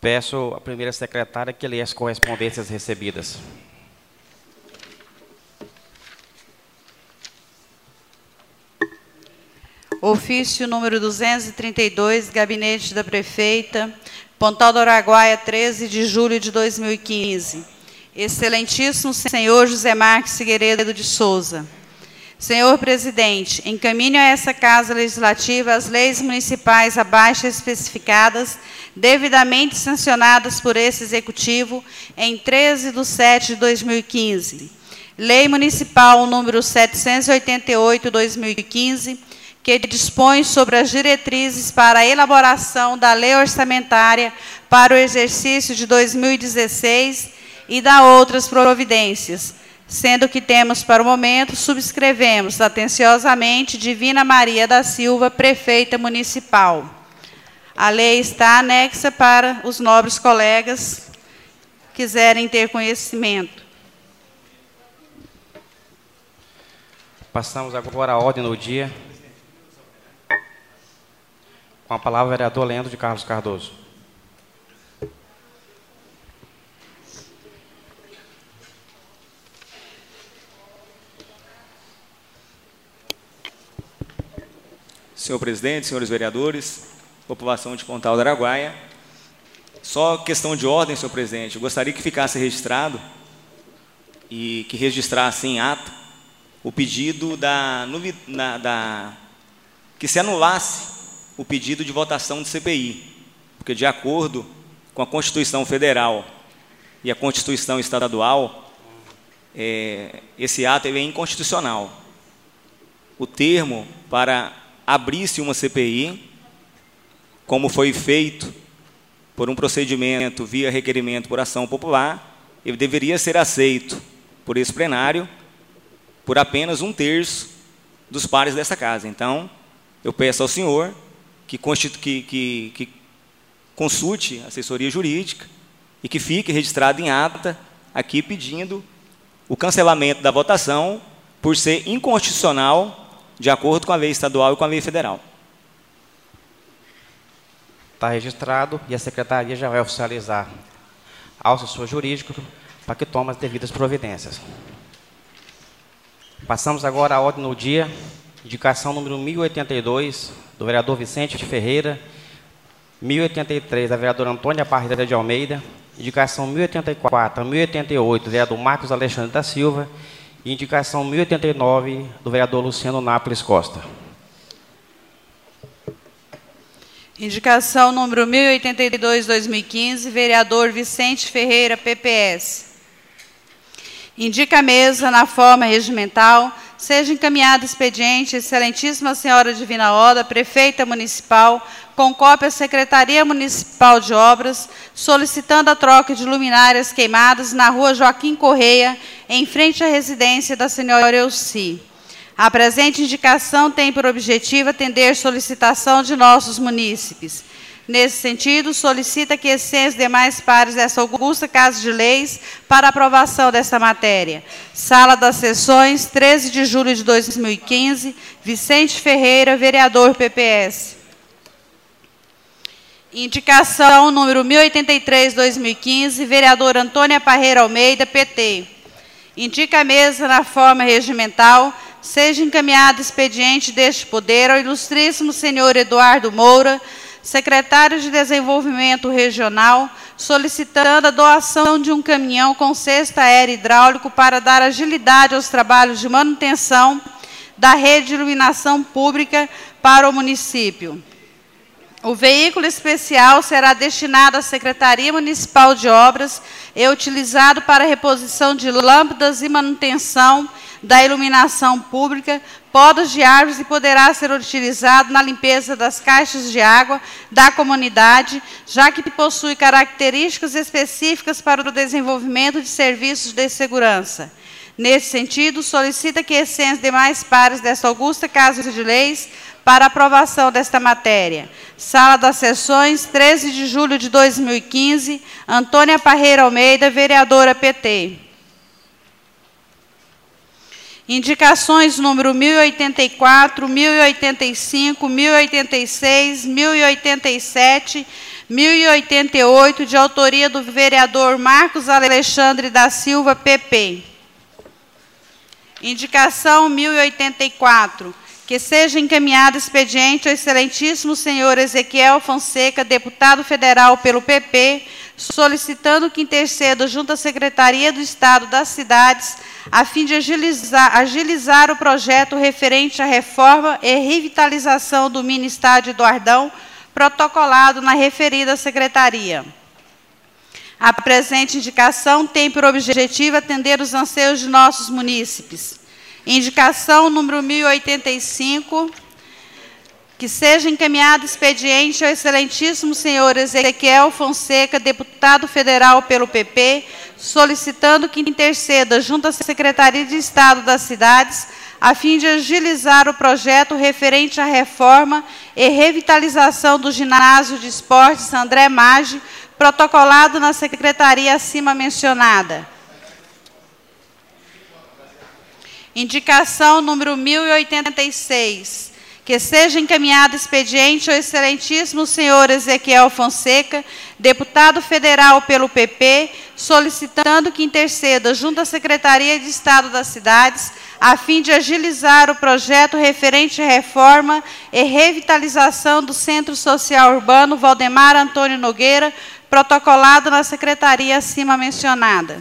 Peço à primeira secretária que leia as correspondências recebidas. Ofício número 232, Gabinete da Prefeita, Pontal do Araguaia, 13 de julho de 2015. Excelentíssimo senhor José Marques Figueiredo de Souza. Senhor presidente, encaminho a essa Casa Legislativa as leis municipais abaixo especificadas, devidamente sancionadas por esse Executivo em 13 de setembro de 2015. Lei Municipal número 788/2015, que dispõe sobre as diretrizes para a elaboração da Lei Orçamentária para o exercício de 2016 e da outras providências, sendo que temos, para o momento, subscrevemos atenciosamente Divina Maria da Silva, Prefeita Municipal. A lei está anexa para os nobres colegas que quiserem ter conhecimento. Passamos agora à ordem do dia. Com a palavra, o vereador Leandro de Carlos Cardoso. Senhor presidente, senhores vereadores, população de Pontal do Araguaia, só questão de ordem, senhor presidente, eu gostaria que ficasse registrado e que registrasse em ata o pedido que se anulasse o pedido de votação de CPI, porque de acordo com a Constituição Federal e a Constituição Estadual, esse ato é inconstitucional. O termo para abrir-se uma CPI, como foi feito por um procedimento via requerimento por ação popular, ele deveria ser aceito por esse plenário por apenas 1/3 dos pares dessa casa. Então, eu peço ao senhor que consulte a assessoria jurídica e que fique registrado em ata aqui pedindo o cancelamento da votação por ser inconstitucional de acordo com a lei estadual e com a lei federal. Está registrado e a secretaria já vai oficializar ao assessor jurídico para que tome as devidas providências. Passamos agora à ordem do dia, indicação número 1082, do vereador Vicente Ferreira, 1083, da vereadora Antônia Parreira de Almeida, indicação 1084 a 1088, do vereador Marcos Alexandre da Silva, e indicação 1089, do vereador Luciano Nápoles Costa. Indicação número 1082/2015, vereador Vicente Ferreira, PPS. Indica a mesa, na forma regimental, seja encaminhado expediente, excelentíssima senhora Divina Oda, prefeita municipal, com cópia à Secretaria Municipal de Obras, solicitando a troca de luminárias queimadas na rua Joaquim Correia, em frente à residência da senhora Elci. A presente indicação tem por objetivo atender solicitação de nossos munícipes. Nesse sentido, solicita que excedem os demais pares dessa augusta Casa de Leis para aprovação desta matéria. Sala das Sessões, 13 de julho de 2015, Vicente Ferreira, vereador PPS. Indicação número 1083/2015, vereadora Antônia Parreira Almeida, PT. Indica a mesa na forma regimental, seja encaminhado expediente deste poder ao ilustríssimo senhor Eduardo Moura, secretário de Desenvolvimento Regional, solicitando a doação de um caminhão com cesta aérea hidráulico para dar agilidade aos trabalhos de manutenção da rede de iluminação pública para o município. O veículo especial será destinado à Secretaria Municipal de Obras e utilizado para reposição de lâmpadas e manutenção da iluminação pública, podas de árvores, e poderá ser utilizado na limpeza das caixas de água da comunidade, já que possui características específicas para o desenvolvimento de serviços de segurança. Nesse sentido, solicita que excedem os demais pares desta augusta Casa de Leis para aprovação desta matéria. Sala das Sessões, 13 de julho de 2015, Antônia Parreira Almeida, vereadora PT. Indicações número 1084, 1085, 1086, 1087, 1088, de autoria do vereador Marcos Alexandre da Silva, PP. Indicação 1084, que seja encaminhado expediente ao excelentíssimo senhor Ezequiel Fonseca, deputado federal pelo PP, solicitando que interceda junto à Secretaria do Estado das Cidades, a fim de agilizar o projeto referente à reforma e revitalização do mini estádio Eduardão, protocolado na referida secretaria. A presente indicação tem por objetivo atender os anseios de nossos munícipes. Indicação número 1085, que seja encaminhado expediente ao excelentíssimo senhor Ezequiel Fonseca, deputado federal pelo PP, solicitando que interceda junto à Secretaria de Estado das Cidades, a fim de agilizar o projeto referente à reforma e revitalização do ginásio de esportes André Maggi, protocolado na secretaria acima mencionada. Indicação número 1086, que seja encaminhado expediente ao excelentíssimo senhor Ezequiel Fonseca, deputado federal pelo PP, solicitando que interceda junto à Secretaria de Estado das Cidades, a fim de agilizar o projeto referente à reforma e revitalização do Centro Social Urbano Valdemar Antônio Nogueira, protocolado na secretaria acima mencionada.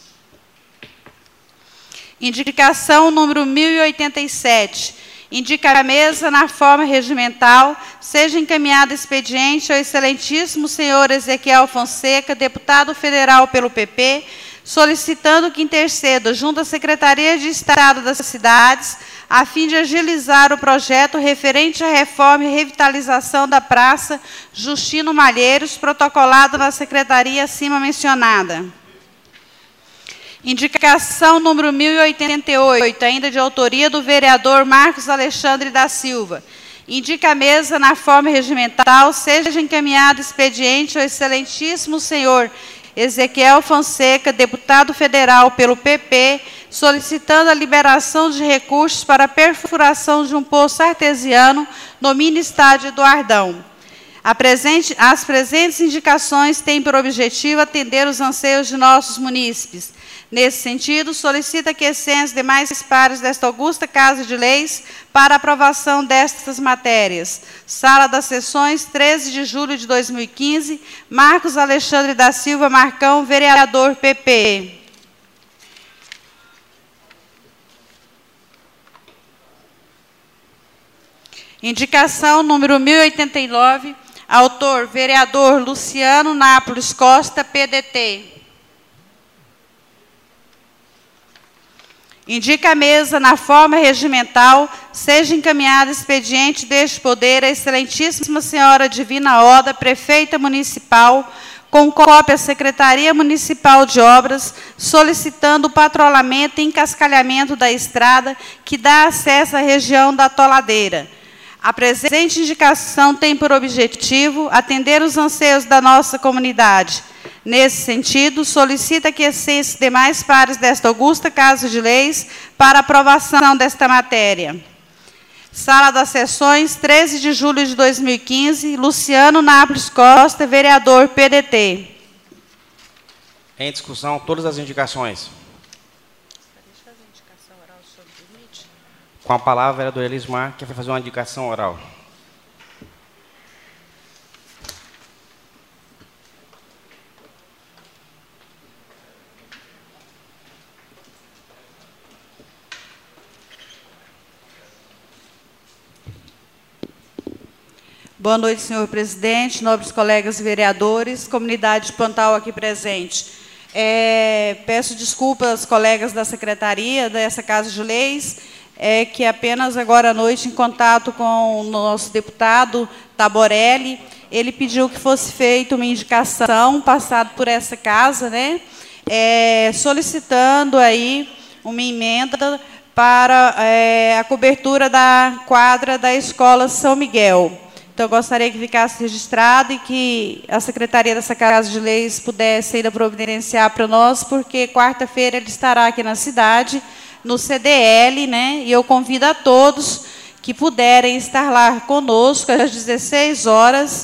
Indicação número 1087. Indica a mesa na forma regimental, seja encaminhado expediente ao excelentíssimo senhor Ezequiel Fonseca, deputado federal pelo PP, solicitando que interceda junto à Secretaria de Estado das Cidades, a fim de agilizar o projeto referente à reforma e revitalização da Praça Justino Malheiros, protocolado na secretaria acima mencionada. Indicação número 1088, ainda de autoria do vereador Marcos Alexandre da Silva. Indica a mesa na forma regimental, seja encaminhado expediente ao excelentíssimo senhor Ezequiel Fonseca, deputado federal pelo PP, solicitando a liberação de recursos para a perfuração de um poço artesiano no mini estádio Eduardão. As presentes indicações têm por objetivo atender os anseios de nossos munícipes. Nesse sentido, solicita que os demais pares desta augusta Casa de Leis para aprovação destas matérias. Sala das Sessões, 13 de julho de 2015, Marcos Alexandre da Silva Marcão, vereador PP. Indicação número 1089, autor, vereador Luciano Nápoles Costa, PDT. Indica a mesa na forma regimental, seja encaminhado expediente deste poder à excelentíssima senhora Divina Oda, prefeita municipal, com cópia à Secretaria Municipal de Obras, solicitando o patrulhamento e encascalhamento da estrada que dá acesso à região da Toladeira. A presente indicação tem por objetivo atender os anseios da nossa comunidade. Nesse sentido, solicita que os demais pares desta augusta Casa de Leis para aprovação desta matéria. Sala das Sessões, 13 de julho de 2015, Luciano Nápoles Costa, vereador PDT. Em discussão, todas as indicações. Com a palavra, o vereador Elismar, que vai fazer uma indicação oral. Boa noite, senhor presidente, nobres colegas vereadores, comunidade de Pontal aqui presente. Peço desculpas aos colegas da secretaria dessa Casa de Leis, que apenas agora à noite, em contato com o nosso deputado Taborelli, ele pediu que fosse feita uma indicação passada por essa casa, né, solicitando aí uma emenda para a cobertura da quadra da Escola São Miguel. Então, eu gostaria que ficasse registrado e que a Secretaria dessa Casa de Leis pudesse ainda providenciar para nós, porque quarta-feira ele estará aqui na cidade, no CDL, né? E eu convido a todos que puderem estar lá conosco às 16 horas,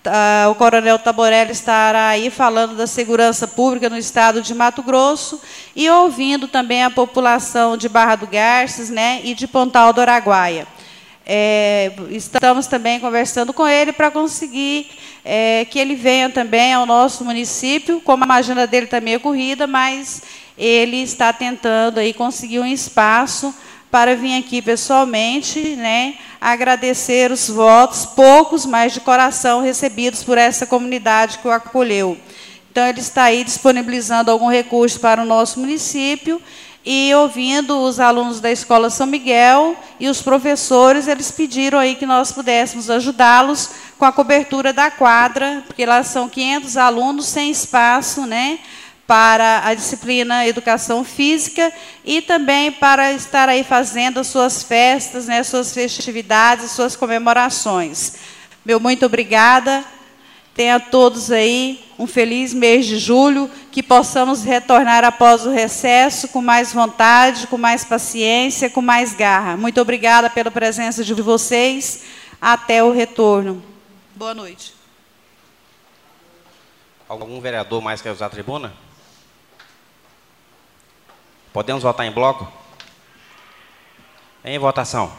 o coronel Taborelli estará aí falando da segurança pública no estado de Mato Grosso e ouvindo também a população de Barra do Garças, né, e de Pontal do Araguaia. Estamos também conversando com ele para conseguir que ele venha também ao nosso município, como a agenda dele também é corrida, mas ele está tentando aí conseguir um espaço para vir aqui pessoalmente, né, agradecer os votos, poucos, mas de coração, recebidos por essa comunidade que o acolheu. Então, ele está aí disponibilizando algum recurso para o nosso município e ouvindo os alunos da Escola São Miguel e os professores, eles pediram aí que nós pudéssemos ajudá-los com a cobertura da quadra, porque lá são 500 alunos sem espaço, né, para a disciplina Educação Física e também para estar aí fazendo as suas festas, né, suas festividades, suas comemorações. Meu muito obrigada. Tenha todos aí um feliz mês de julho, que possamos retornar após o recesso com mais vontade, com mais paciência, com mais garra. Muito obrigada pela presença de vocês. Até o retorno. Boa noite. Algum vereador mais quer usar a tribuna? Podemos votar em bloco? Em votação.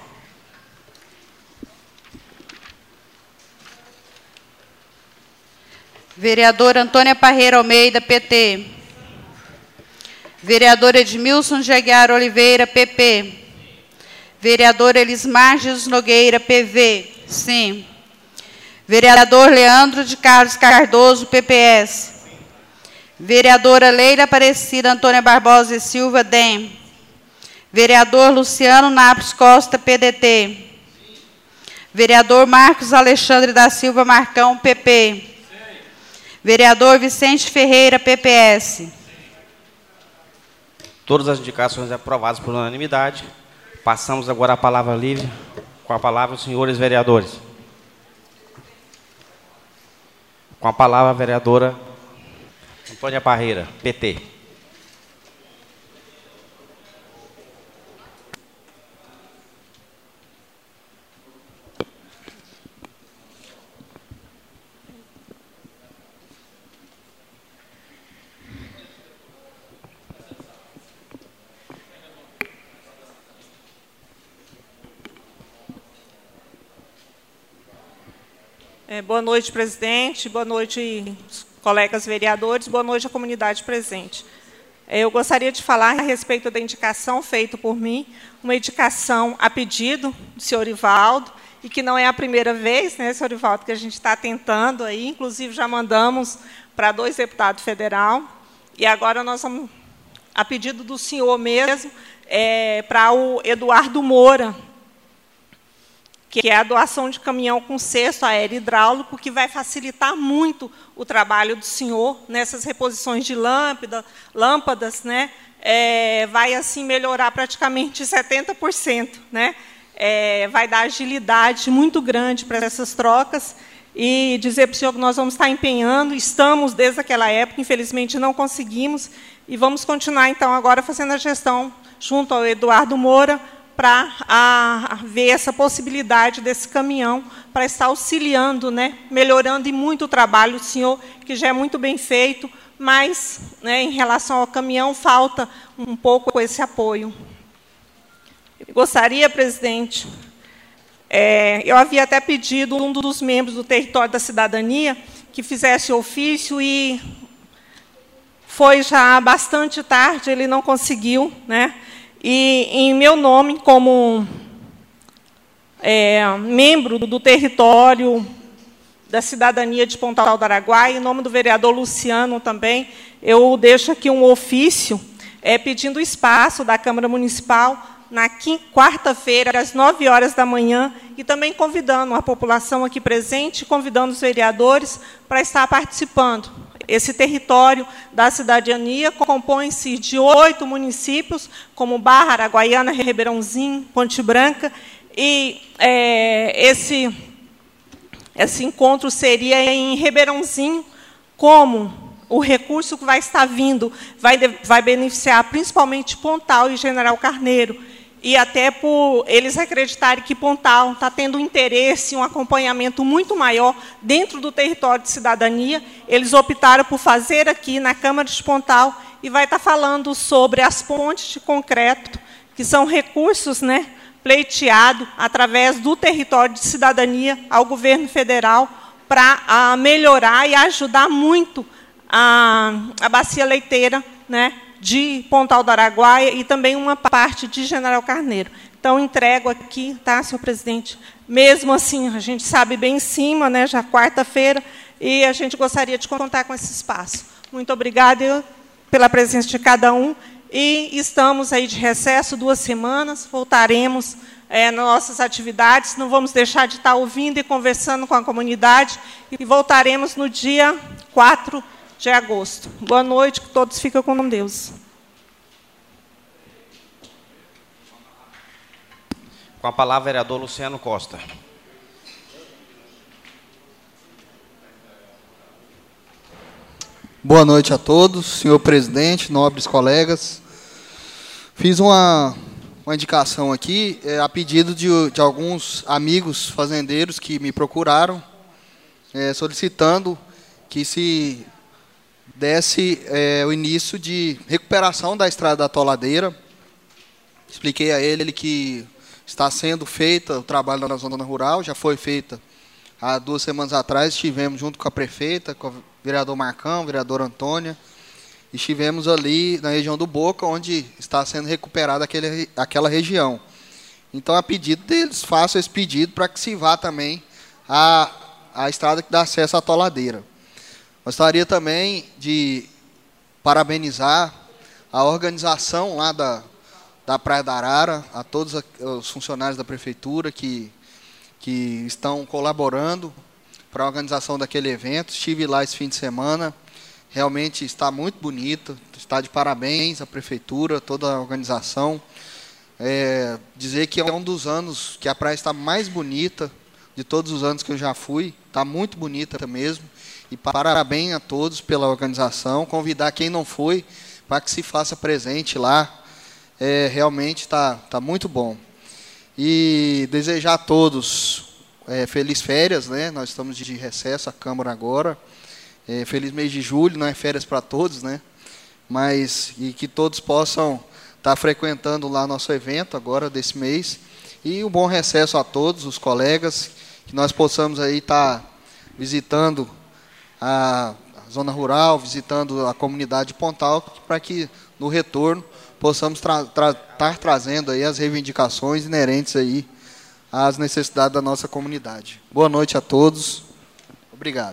Vereadora Antônia Parreira Almeida, PT. Vereador Edmilson de Aguiar Oliveira, PP. Vereador Elismar Jesus Nogueira, PV. Sim. Vereador Leandro de Carlos Cardoso, PPS. Vereadora Leila Aparecida Antônia Barbosa e Silva, DEM. Vereador Luciano Napes Costa, PDT. Vereador Marcos Alexandre da Silva Marcão, PP. Vereador Vicente Ferreira, PPS. Todas as indicações aprovadas por unanimidade. Passamos agora a palavra livre. Com a palavra, os senhores vereadores. Com a palavra, a vereadora Antônia Parreira, PT. Boa noite, presidente. Boa noite, colegas vereadores. Boa noite à comunidade presente. Eu gostaria de falar a respeito da indicação feita por mim, uma indicação a pedido do senhor Ivaldo, e que não é a primeira vez, né, senhor Ivaldo, que a gente está tentando aí, inclusive já mandamos para 2 deputados federais, e agora nós vamos, a pedido do senhor mesmo, para o Eduardo Moura, que é a doação de caminhão com cesto aéreo hidráulico, que vai facilitar muito o trabalho do senhor nessas reposições de lâmpadas, né? Vai, assim, melhorar praticamente 70%, né? Vai dar agilidade muito grande para essas trocas, e dizer para o senhor que nós vamos estar empenhando, estamos desde aquela época, infelizmente não conseguimos, e vamos continuar, então, agora fazendo a gestão junto ao Eduardo Moura, para ver essa possibilidade desse caminhão, para estar auxiliando, né, melhorando e muito o trabalho do senhor, que já é muito bem feito, mas, né, em relação ao caminhão, falta um pouco esse apoio. Eu gostaria, presidente, eu havia até pedido um dos membros do Território da Cidadania que fizesse ofício, e foi já bastante tarde, ele não conseguiu, né? E, em meu nome, como membro do Território da Cidadania de Pontal do Araguaia, em nome do vereador Luciano também, eu deixo aqui um ofício pedindo espaço da Câmara Municipal na quarta-feira, às 9 horas da manhã, e também convidando a população aqui presente, convidando os vereadores para estar participando. Esse território da cidadania compõe-se de 8 municípios, como Barra, Araguaiana, Ribeirãozinho, Ponte Branca, e esse encontro seria em Ribeirãozinho, como o recurso que vai estar vindo vai beneficiar principalmente Pontal e General Carneiro. e até por eles acreditarem que Pontal está tendo um interesse, um acompanhamento muito maior dentro do território de cidadania, eles optaram por fazer aqui na Câmara de Pontal e vai estar falando sobre as pontes de concreto, que são recursos, né, pleiteados através do território de cidadania ao governo federal para melhorar e ajudar muito a bacia leiteira, né, de Pontal do Araguaia e também uma parte de General Carneiro. Então, entrego aqui, tá, senhor presidente? Mesmo assim, a gente sabe bem em cima, né, já quarta-feira, e a gente gostaria de contar com esse espaço. Muito obrigada pela presença de cada um, e estamos aí de recesso 2 semanas, voltaremos nas nossas atividades, não vamos deixar de estar ouvindo e conversando com a comunidade, e voltaremos no dia 4 de agosto. Boa noite, que todos fiquem com Deus. Com a palavra, vereador Luciano Costa. Boa noite a todos, senhor presidente, nobres colegas. Fiz uma indicação aqui, a pedido de alguns amigos fazendeiros que me procuraram, solicitando que se desse o início de recuperação da estrada da Toladeira. Expliquei a ele que está sendo feita o trabalho na zona rural, já foi feita há 2 semanas atrás, estivemos junto com a prefeita, com o vereador Marcão, vereadora Antônia, estivemos ali na região do Boca, onde está sendo recuperada aquela região. Então, a pedido deles, faço esse pedido para que se vá também a estrada que dá acesso à Toladeira. Gostaria também de parabenizar a organização lá da Praia da Arara, a todos os funcionários da prefeitura que estão colaborando para a organização daquele evento. Estive lá esse fim de semana, realmente está muito bonito, está de parabéns a prefeitura, toda a organização. Dizer que é um dos anos que a praia está mais bonita de todos os anos que eu já fui, está muito bonita mesmo. E parabéns a todos pela organização, convidar quem não foi para que se faça presente lá, realmente está muito bom. E desejar a todos feliz férias, né? Nós estamos de recesso, a Câmara agora, feliz mês de julho, não é férias para todos, né? Mas e que todos possam estar frequentando lá nosso evento agora desse mês, e um bom recesso a todos os colegas, que nós possamos aí estar visitando a zona rural, visitando a comunidade de Pontal, para que no retorno possamos estar trazendo aí as reivindicações inerentes aí às necessidades da nossa comunidade. Boa noite a todos. Obrigado.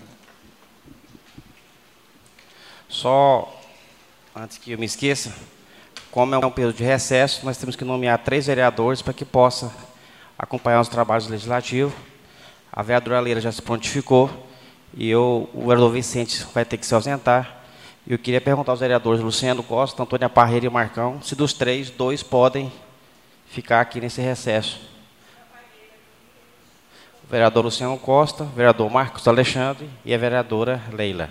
Só, antes que eu me esqueça, como é um período de recesso, nós temos que nomear 3 vereadores para que possa acompanhar os trabalhos legislativos. A vereadora Leila já se prontificou, e o vereador Vicente vai ter que se ausentar. Eu queria perguntar aos vereadores Luciano Costa, Antônia Parreira e Marcão, se dos 3, 2 podem ficar aqui nesse recesso. O vereador Luciano Costa, o vereador Marcos Alexandre e a vereadora Leila.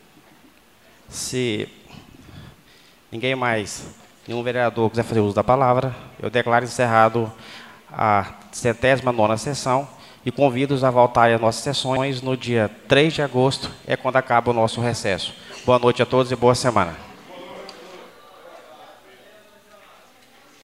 Se ninguém mais, nenhum vereador quiser fazer uso da palavra, eu declaro encerrado a 109ª sessão e convido-os a voltarem às nossas sessões no dia 3 de agosto, é quando acaba o nosso recesso. Boa noite a todos e boa semana.